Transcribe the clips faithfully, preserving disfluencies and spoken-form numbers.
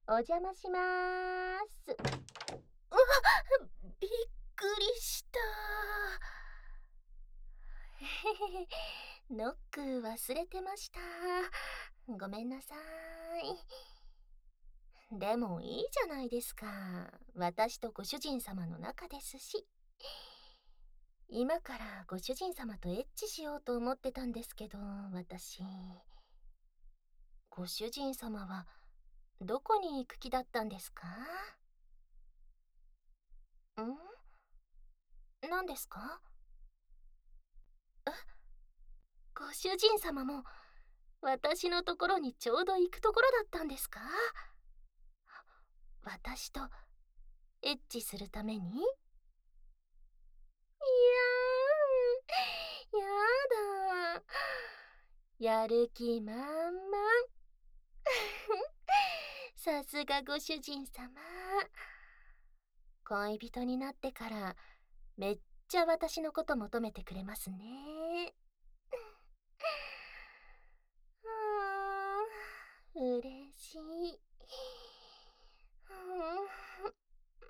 お邪魔しまーす。 うわ、びっくりした。 へへへ、ノック忘れてました。ごめんなさい。でもいいじゃないですか。私とご主人様の仲ですし。今からご主人様とエッチしようと思ってたんですけど、私。ご主人様はどこに行く気だったんですか？ん？何ですか？え？ご主人様も私のところにちょうど行くところだったんですか？私とエッチするために？いやーん、やだ。やる気満々。さすがご主人様。恋人になってからめっちゃ私のこと求めてくれますね。うーん、嬉しい。うん、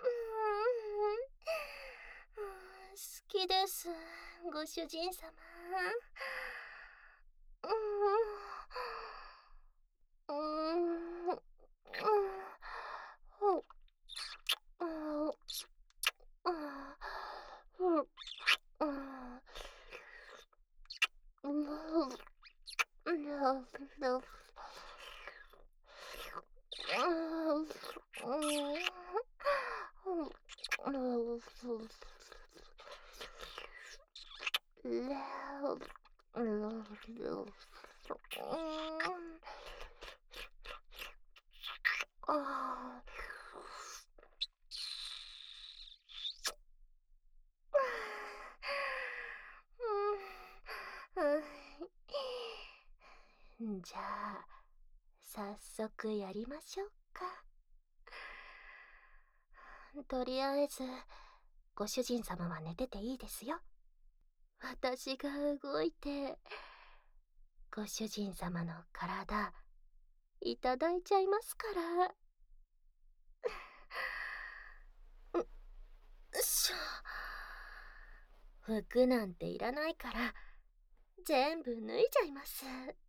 好きです、ご主人様。うん、うん、あうん、じゃあ早速やりましょうか。とりあえずご主人様は寝てていいですよ。私が動いてご主人様の体いただいちゃいますから。うっしょ。服なんていらないから全部脱いじゃいます。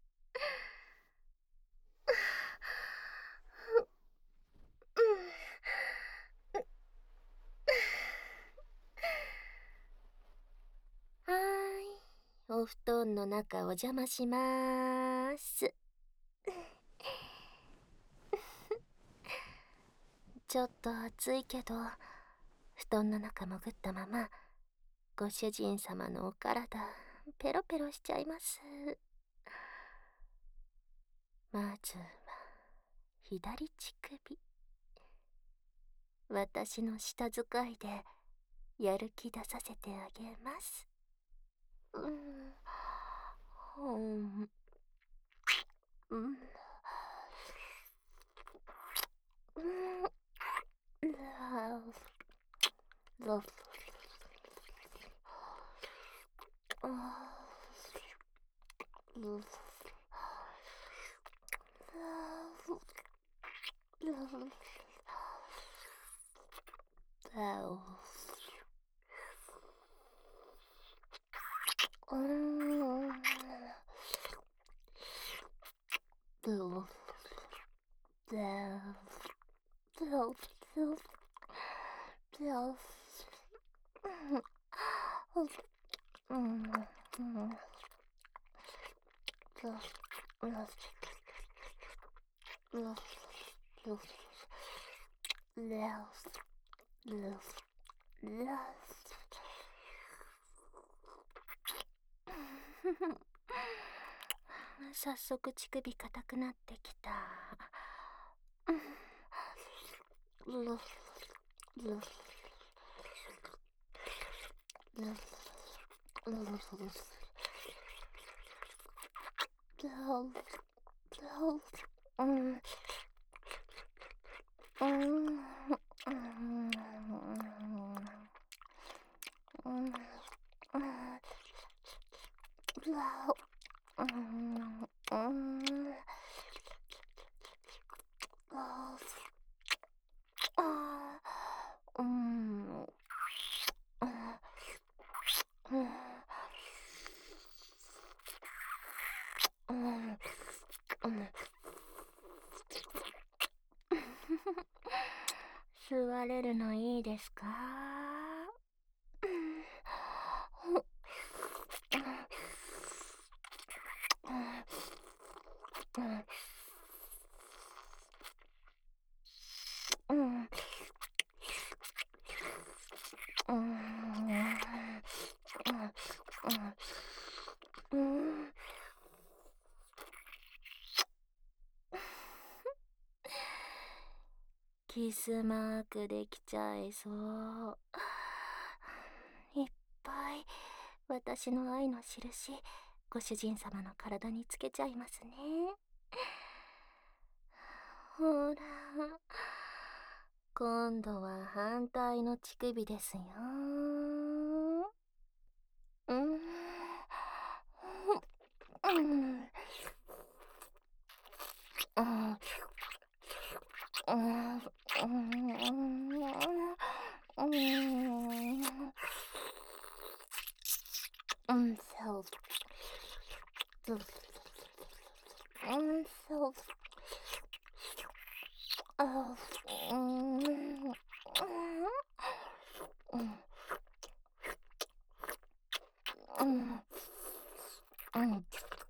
はーい、お布団の中お邪魔しまーす。ちょっと暑いけど布団の中潜ったままご主人様のお体ペロペロしちゃいます。まずは左乳首、私の舌使いでやる気出させてあげます。うん、ほん、うん、うん、ラブ、ラブ、あー、ラブ、ラブ、ラブ、ラブ、うん、ラブ、ラブ、ラブ、ラブ、うん、うん、love, love, love, love, love, love, love. 早速乳首硬くなってきた。love, love, love, love, love, love. うん、うん、うん、うん、うん、うん、 座れるのいいですか？うん。うん。うん。キスマークできちゃいそう。いっぱい私の愛の印、ご主人様の体につけちゃいますね。ほら、今度は反対の乳首ですよ。うん。うん。うん。うん。うん。うん、そう。うん、そう。あ、うん。うん。うん。うん。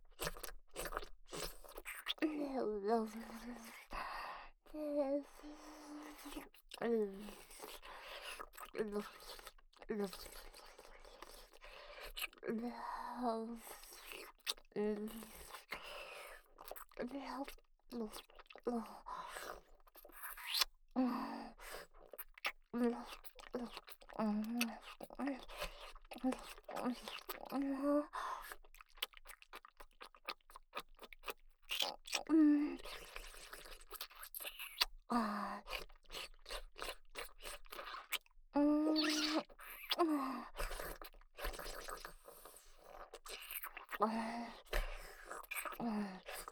うん。あー、うーん、うん、あー、うん、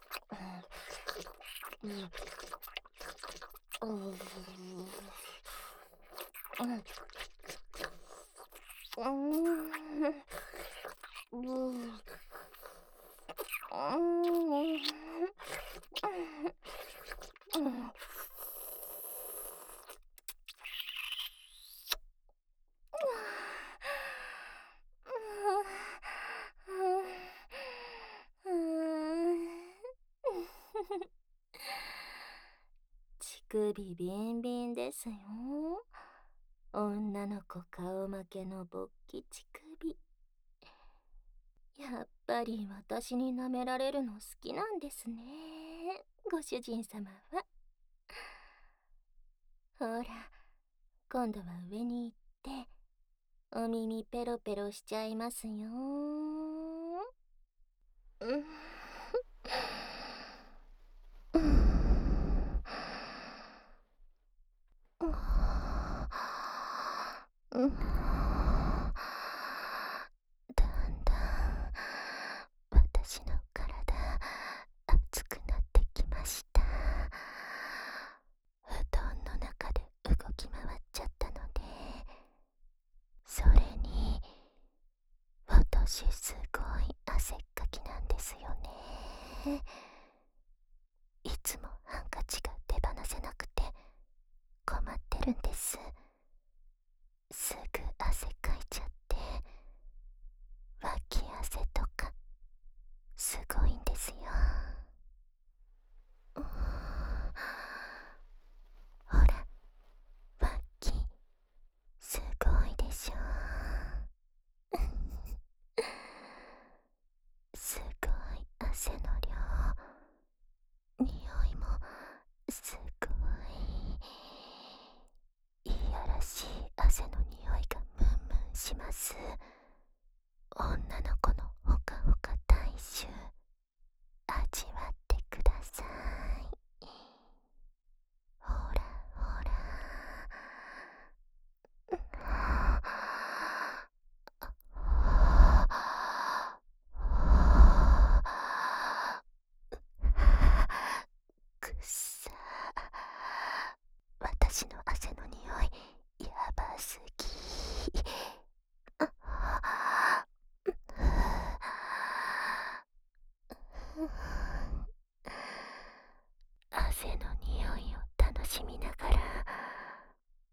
うん、うん、うん、うん、うん、うん。乳首ビンビンですよ。女の子顔負けの勃起乳首。やっぱり私に舐められるの好きなんですね、ご主人様は。ほら、今度は上に行ってお耳ペロペロしちゃいますよ。うん。うん。うん。だんだん私の体熱くなってきました。布団の中で動き回っちゃったので、それに私すごい汗っかきなんですよね。いつもハンカチが手放せなくて困ってるんです。すぐ汗かいちゃって、脇汗とかすごいんですよ。うーん、ほら、脇すごいでしょ。すごい汗の量、匂いもすごいいやらしい汗の匂いがムンムンします。女の子のほかほか体臭、味わってください。ほらほら。くっさ、私の汗の匂いやばすぎ。汗の匂いを楽しみながら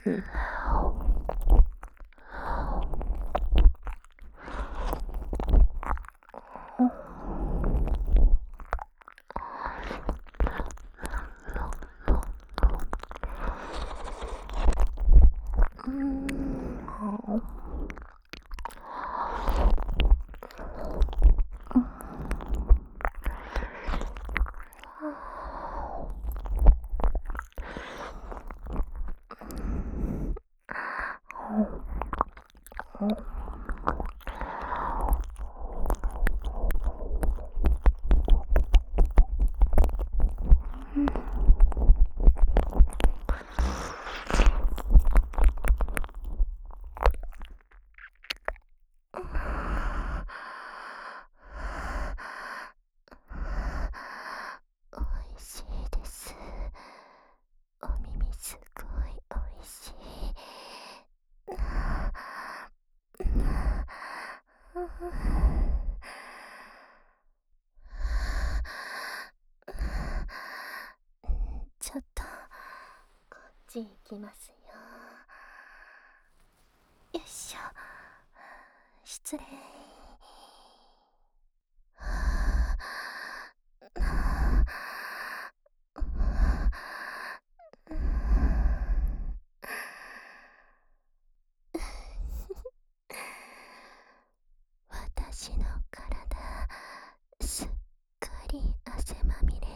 おいしいです。お耳すごいおいしい。ちょっとこっち行きますよ。よいしょ。失礼。私の体すっかり汗まみれ。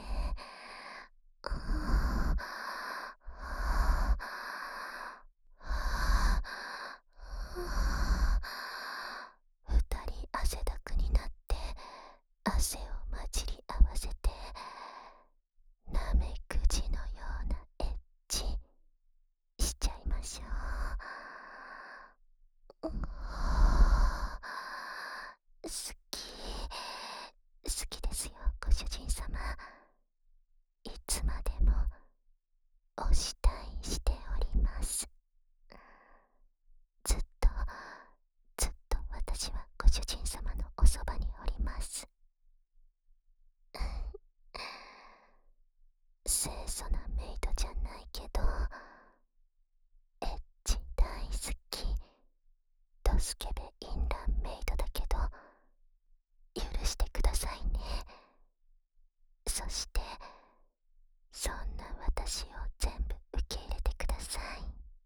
二人汗だくになって汗を混じり合わせてなめくじのようなエッチしちゃいましょう。好き好きですよ、ご主人様。いつまでもお慕いしております。ずっとずっと私はご主人様のおそばにおります。清楚なメイドじゃないけどエッチ大好きドスケベインランメイドだけど許してくださいね。そしてそんな私を全部受け入れてください。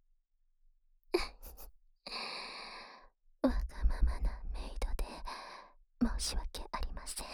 わがままなメイドで申し訳ありません。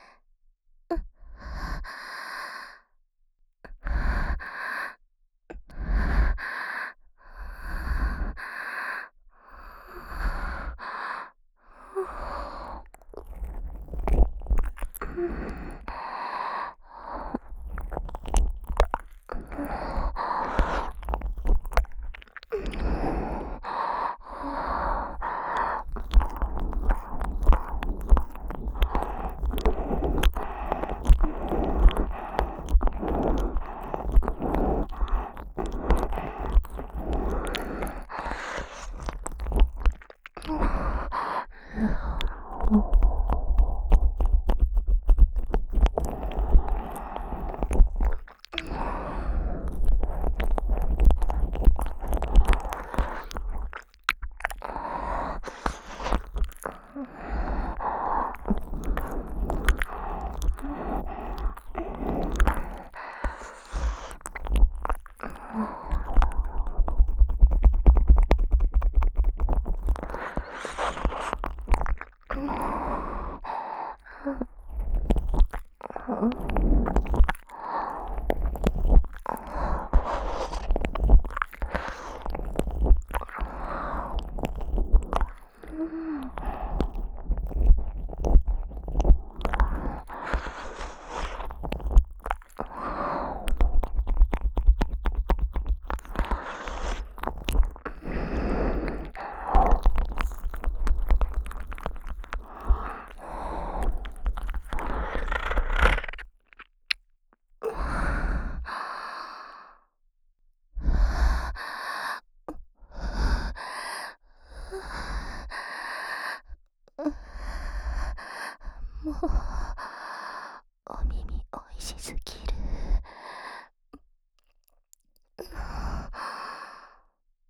もうお耳おいしすぎる。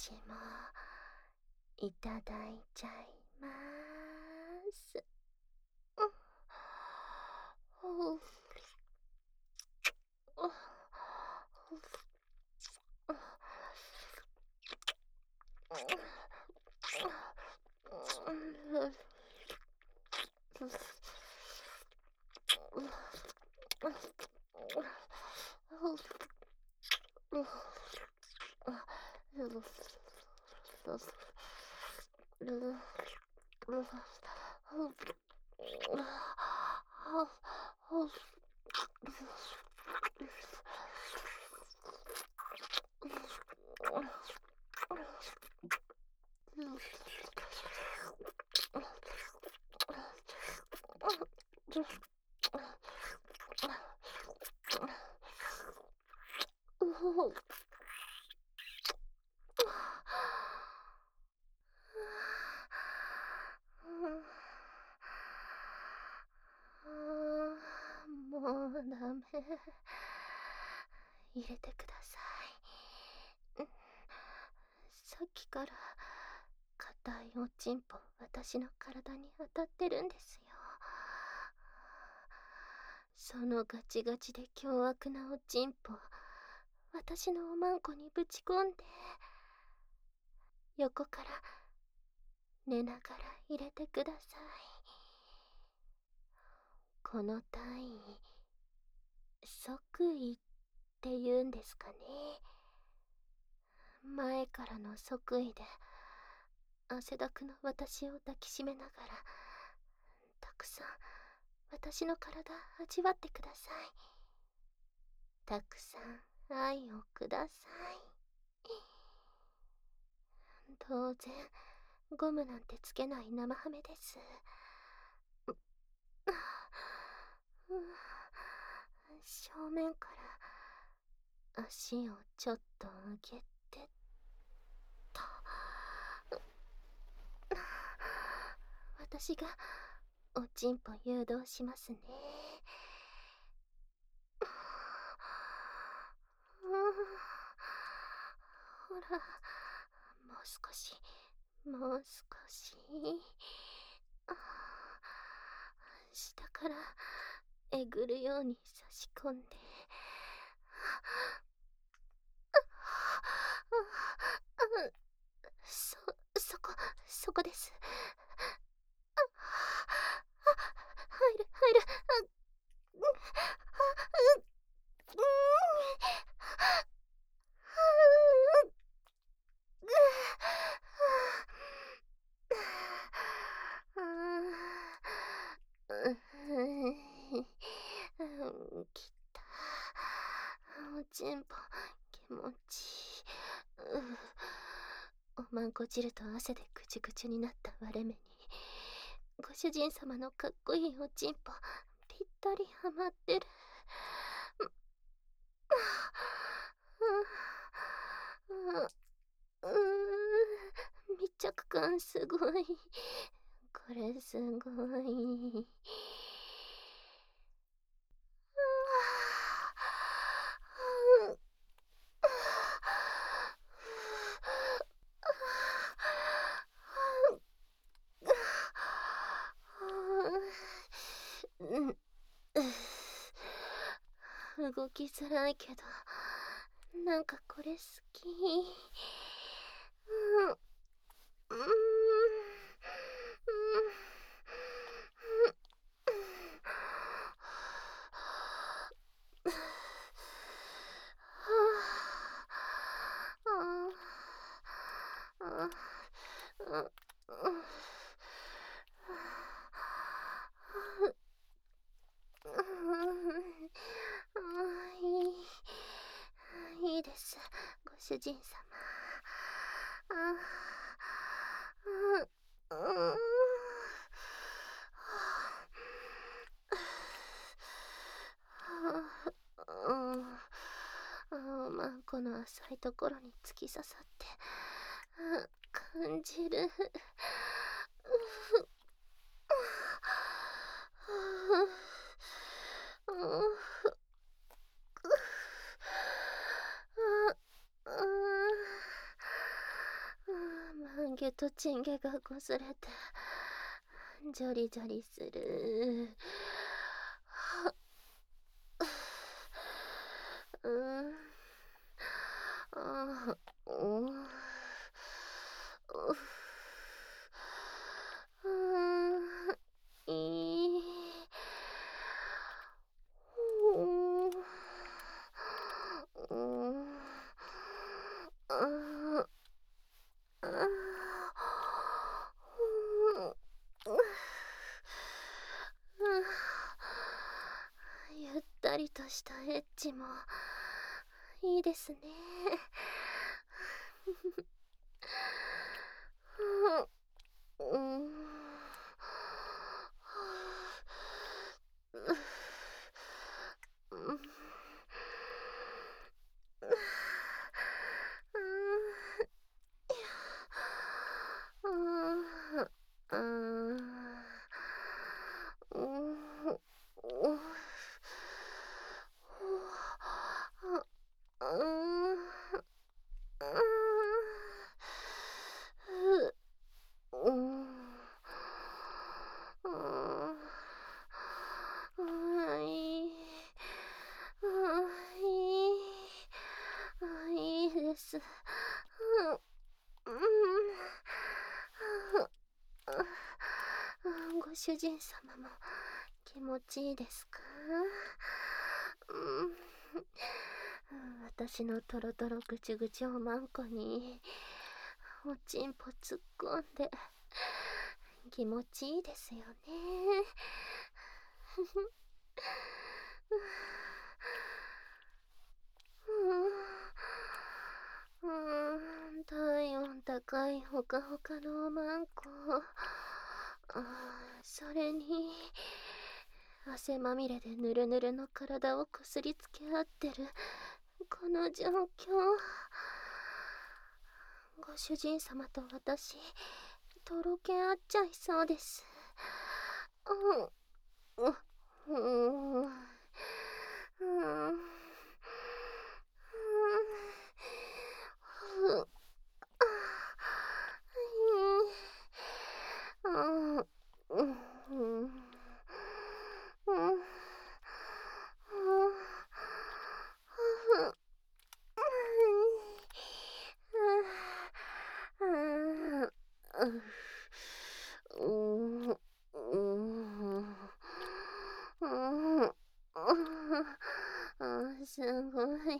ちもいただいちゃいまーす。うんもうダメ。入れてください。さっきから硬いおちんぽ私の体に当たってるんですよ。そのガチガチで凶悪なおちんぽ私のおまんこにぶち込んで、横から寝ながら入れてください。この単位即位って言うんですかね。前からの即位で汗だくの私を抱きしめながらたくさん私の体味わってください。たくさん愛をください。当然ゴムなんてつけない生ハメです。正面から足をちょっと上げてと。私がおちんぽ誘導しますね。ほら、もう少し、もう少し。下からえぐるように差し込んで。そ、そこ、そこです。入る、入る。きったおちんぽ気持ちいい。おまんこ汁と汗でぐちゅぐちゅになった割れ目にご主人様のかっこいいおちんぽぴったりはまってる。密着感すごい。これすごい。動きづらいけどなんかこれ好き。うんうんいいです、ご主人様。ああ、うんあ、まあ、この浅いところに突き刺さって感じる。 毛とチンゲが擦れてジョリジョリする。うん。ああ、うん。うん。いい。うん。うん。ああ。ゆったりとしたエッチもいいですね。うん。いいです。ご主人様も気持ちいいですか？うん、私のトロトロぐちぐちおまんこにおちんぽ突っ込んで気持ちいいですよね。うーん、体温高いほかほかのおまんこ。あ、それに汗まみれでぬるぬるの体をこすりつけ合ってるこの状況。ご主人様と私とろけ合っちゃいそうです。うん、う、うん、うん、うん、うん、うん、うん、うん、うん、すごい。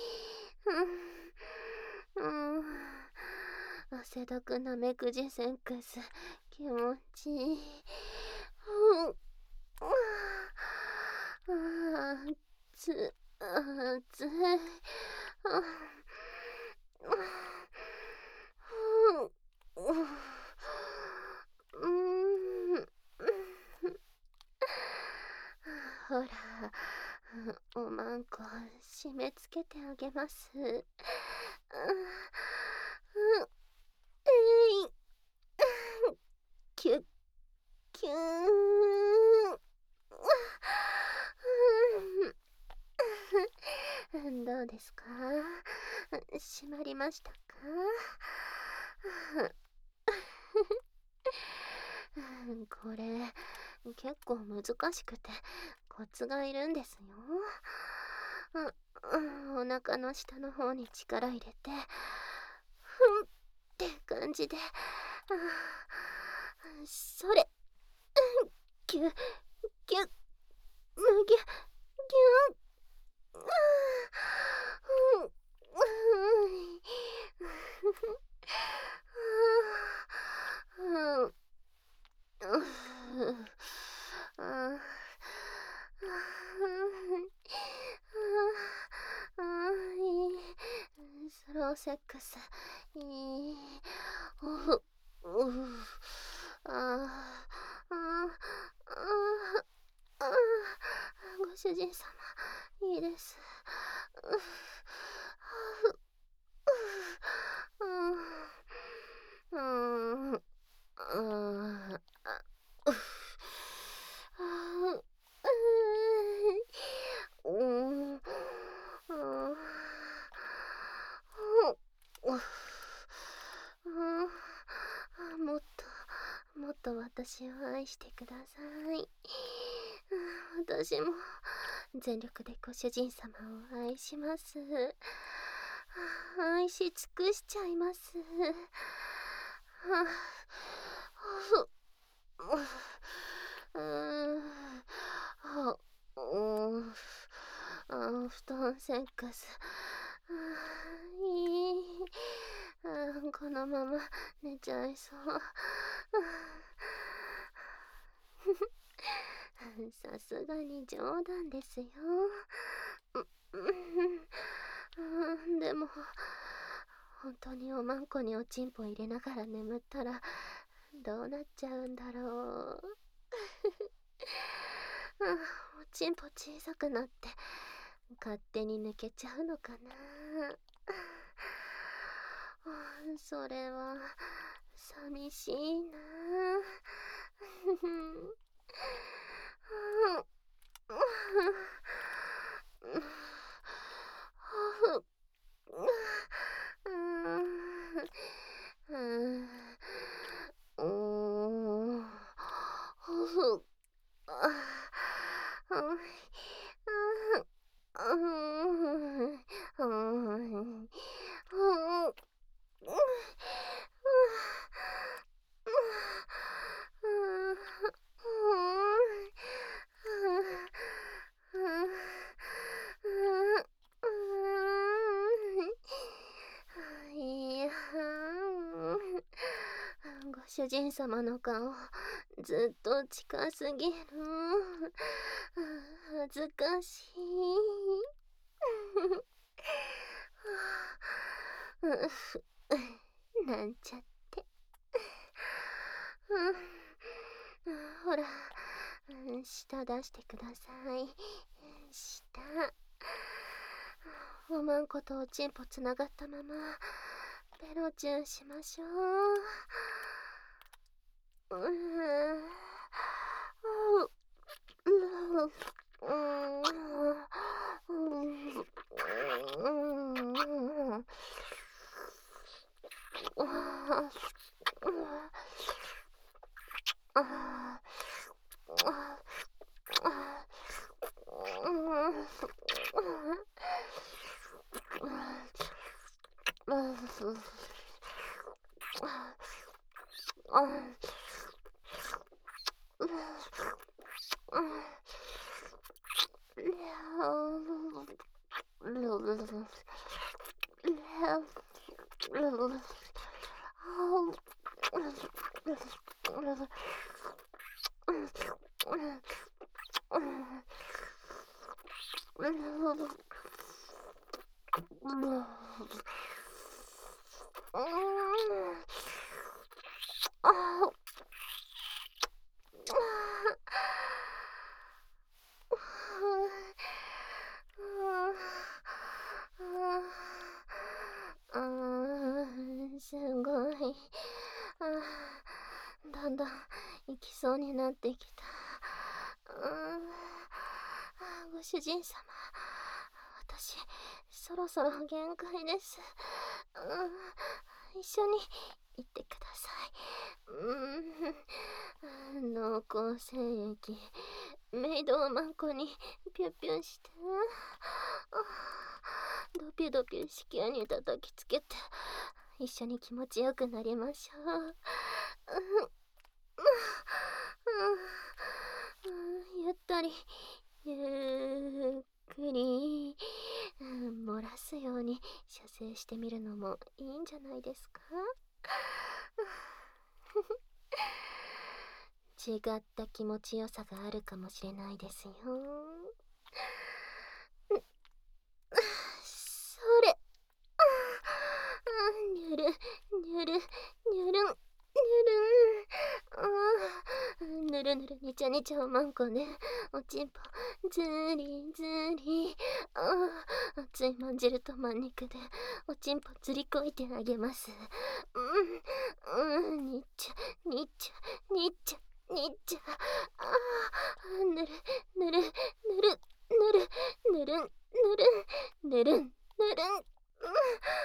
うん。汗だくなめくじセックス気持ちいい。うん。あーつ、あつい。あうん。うん。ほら、おまんこ締め付けてあげます。うん、うん、えい、キュッ、キューん。どうですか？締まりましたか？これ結構難しくてコツがいるんですよ。うん、お腹の下の方に力入れてふんって感じで、それ、キュッキュッむぎゅぎゅん、スローセックスいい。ううああああご主人様いいです。うん、うん、あうあうん、うん、うん、 と私を愛してください。私も全力でご主人様を愛します。愛し尽くしちゃいます。うーん、あ、うん、あ、布団せっかす。いい。このまま寝ちゃいそう。さすがに冗談ですよ。でも本当におまんこにおちんぽ入れながら眠ったらどうなっちゃうんだろう。おちんぽ小さくなって勝手に抜けちゃうのかな。それは寂しいな。ご主人様の顔ずっと近すぎる。恥ずかしい。なんちゃって。ほら、舌出してください。舌。おまんことおちんぽつながったままペロチューしましょう。うーすごい。だんだん行きそうになってきた。ご主人様、私そろそろ限界です。一緒に行ってください。濃厚精液メイドをまんこにピュッピュンして、ドピュドピュ子宮に叩きつけて一緒に気持ちよくなりましょう。ゆったりゆっくり漏らすように射精してみるのもいいんじゃないですか。違った気持ちよさがあるかもしれないですよ。それ、にゅるにゅるにゅるんにゅるん、ぬるぬるにちゃにちゃおまんこね。おちんぽずりずり、熱いまんじるとまん肉でおちんぽずりこいてあげます。うんうん、にっちゃにっちゃにっちゃにっちゃ、あぬるぬるぬるぬるぬるぬるぬるぬるん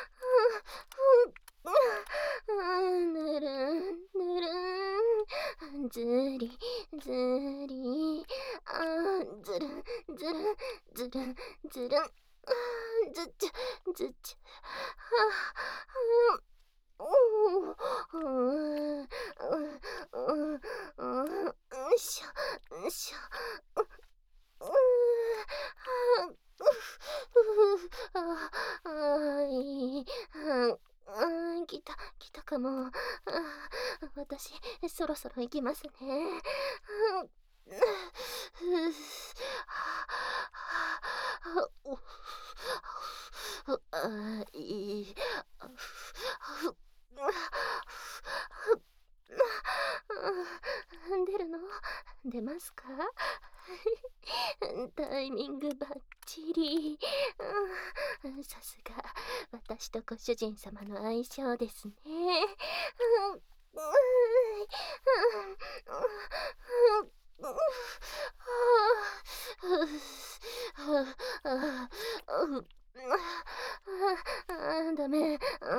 ぬるんぬるんずりずり、あーずるんずるんずるんずるん、あーずっちゃずっちゃ、はあ、うん、うーん、うん、うん、うん、よいしょ、よいしょ、うーん、はあ、うふ、うふ、ああ、ああ、いい、はあ、うん、来た、来たかも。ああ、私、そろそろ行きますね。うん、ふう、はあ、はあ、おふ、ああ、いい、あふ、ふ、ふ、あ出るの出ますか？タイミングバッチリ。うん、さすが私とご主人様の相性ですね。うん、うん、うん、うん、あ、ダメ。うん、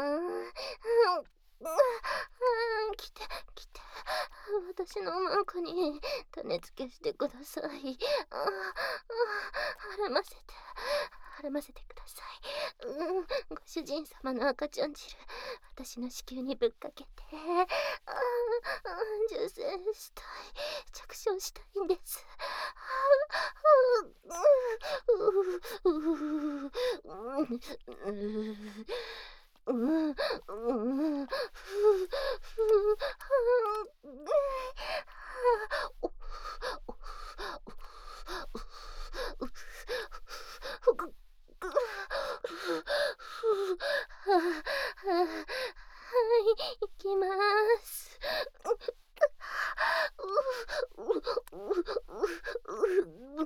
来て、来て。私のマンコに種付けしてください。ああ、あ、孕ませて、孕ませてください。うん、ご主人様の赤ちゃん汁、私の子宮にぶっかけて。ああ、受精したい、着床したいんです。ううううううん、うん、うん、ふう、ふう、はあ、お、お、お、ふく、く、ふ、ふ、はあ、はい、行きます。う、う、う、う、う、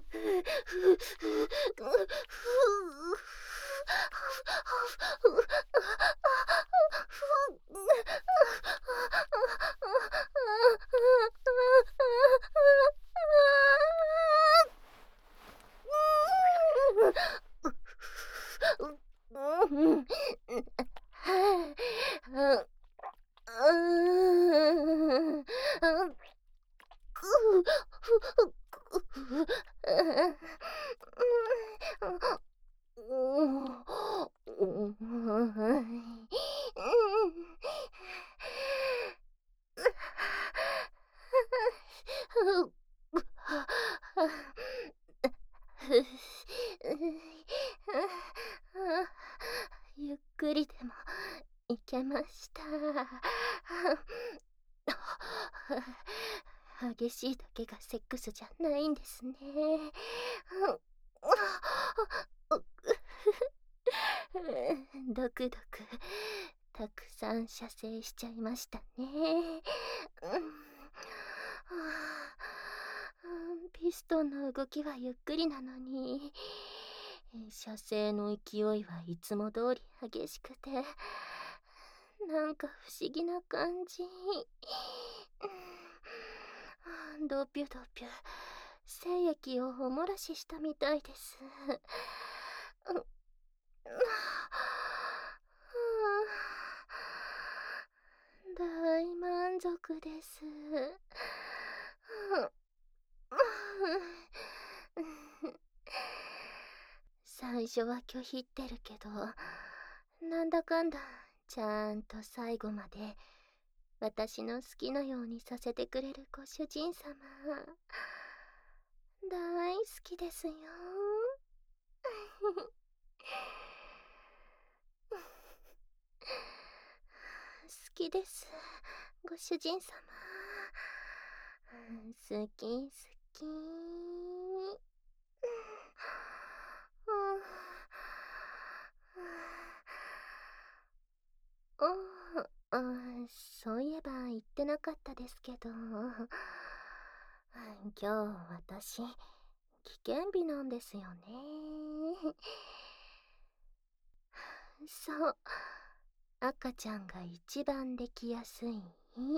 ゆっくりでもいけました。激しいだけがセックスじゃないんですね。ドクドクたくさん射精しちゃいましたね。ピストンの動きはゆっくりなのに、射精の勢いはいつも通り激しくて、なんか不思議な感じ。ドピュドピュ、精液をお漏らししたみたいです。大満足です。最初は拒否ってるけど、なんだかんだちゃんと最後まで私の好きなようにさせてくれるご主人様、大好きですよ。好きです、ご主人様。好き好き。ああ、そういえば言ってなかったですけど、今日私、危険日なんですよね。そう、赤ちゃんが一番できやすい日。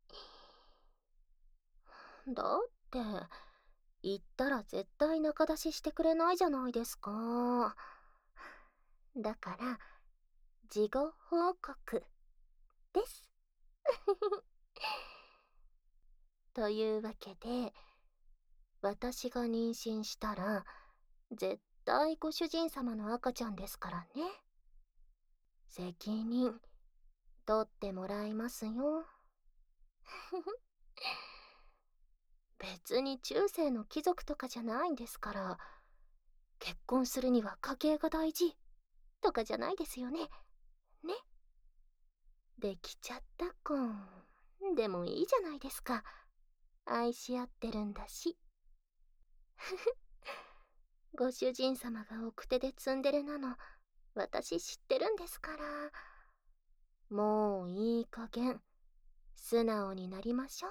だって、言ったら絶対仲出ししてくれないじゃないですか。だから、事後報告です。 というわけで、私が妊娠したら、絶対ご主人様の赤ちゃんですからね。責任、取ってもらいますよ。別に中世の貴族とかじゃないんですから、結婚するには家計が大事とかじゃないですよね。ね。できちゃった子。でもいいじゃないですか。愛し合ってるんだし。ご主人様が奥手でツンデレなの、私知ってるんですから。もういい加減、素直になりましょう。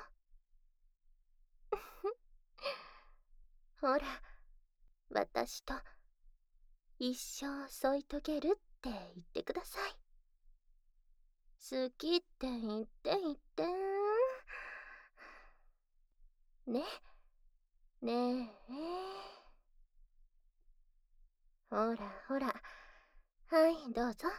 ほら、私と一生添い遂げるって言ってください。好きって言って言って。ね。ねえ。ほらほら。はい、どうぞ。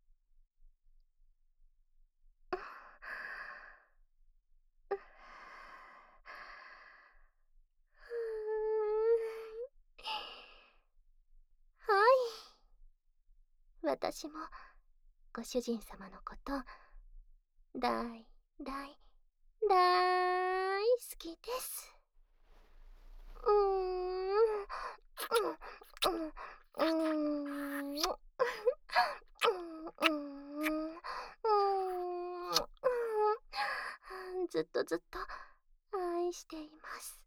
はい。私もご主人様のこと大大大好きです。うーん。うん。うん。うん。ずっとずっと愛しています。